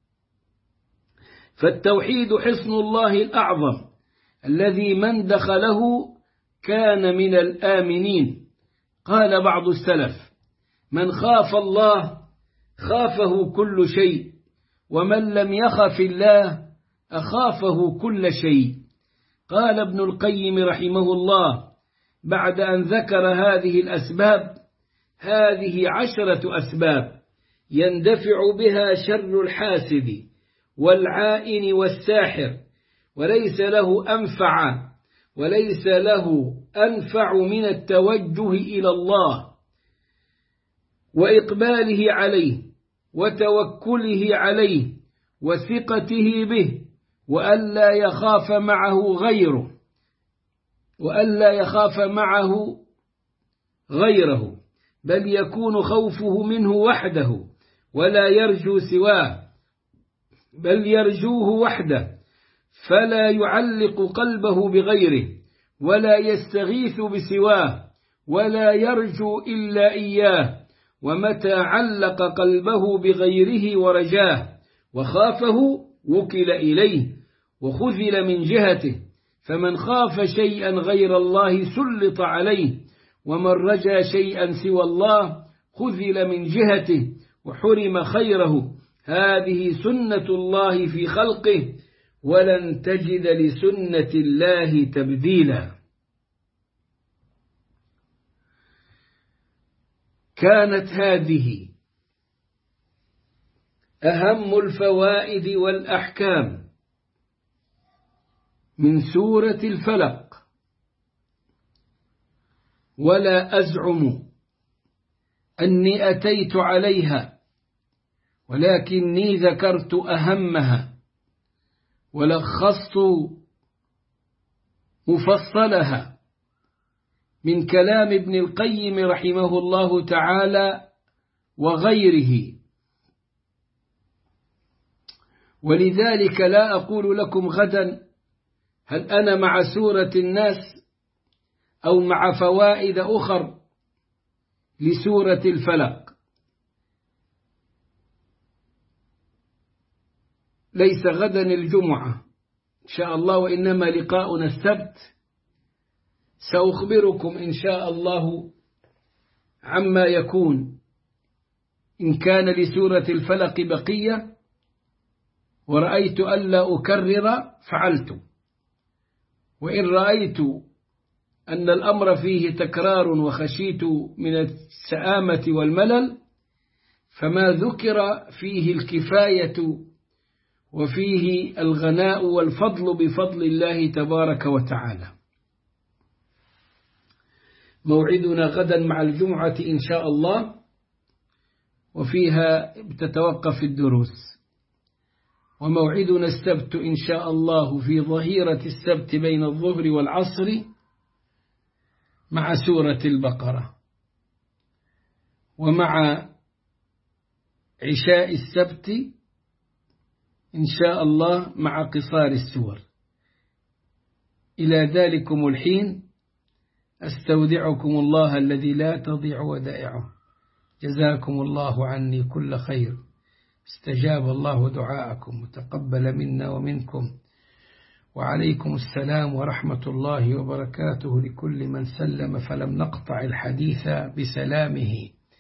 فالتوحيد حصن الله الأعظم الذي من دخله كان من الآمنين. قال بعض السلف: من خاف الله خافه كل شيء، ومن لم يخف الله أخافه كل شيء. قال ابن القيم رحمه الله بعد أن ذكر هذه الأسباب: هذه عشرة أسباب يندفع بها شر الحاسد والعائن والساحر، وليس له أنفع وليس له أنفع من التوجه إلى الله وإقباله عليه وتوكله عليه وثقته به، وألا يخاف معه غيره وألا يخاف معه غيره بل يكون خوفه منه وحده ولا يرجو سواه، بل يرجوه وحده، فلا يعلق قلبه بغيره ولا يستغيث بسواه ولا يرجو إلا إياه. ومتى علق قلبه بغيره ورجاه وخافه وكل إليه وخذل من جهته، فمن خاف شيئا غير الله سلط عليه، ومن رجا شيئا سوى الله خذل من جهته وحرم خيره. هذه سنة الله في خلقه، ولن تجد لسنة الله تبديلا. كانت هذه أهم الفوائد والأحكام من سورة الفلق، ولا أزعم أني أتيت عليها، ولكني ذكرت أهمها ولخصت مفصلها من كلام ابن القيم رحمه الله تعالى وغيره، ولذلك لا أقول لكم غدا هل أنا مع سورة الناس أو مع فوائد أخر لسورة الفلق؟ ليس غدا الجمعة إن شاء الله، وإنما لقاؤنا السبت. سأخبركم إن شاء الله عما يكون إن كان لسورة الفلق بقية، ورأيت ألا أكرر فعلت، وإن رأيت أن الأمر فيه تكرار وخشيت من السآمة والملل فما ذكر فيه الكفاية وفيه الغناء والفضل بفضل الله تبارك وتعالى. موعدنا غدا مع الجمعة إن شاء الله، وفيها تتوقف الدروس. وموعدنا السبت إن شاء الله في ظهيرة السبت بين الظهر والعصر مع سورة البقرة، ومع عشاء السبت إن شاء الله مع قصار السور. إلى ذلكم الحين أستودعكم الله الذي لا تضيع ودائعه. جزاكم الله عني كل خير، استجاب الله دعاءكم وتقبل منا ومنكم، وعليكم السلام ورحمة الله وبركاته لكل من سلم فلم نقطع الحديث بسلامه.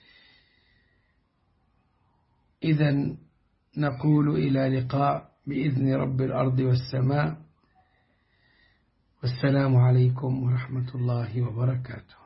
إذن نقول إلى لقاء بإذن رب الأرض والسماء، والسلام عليكم ورحمة الله وبركاته.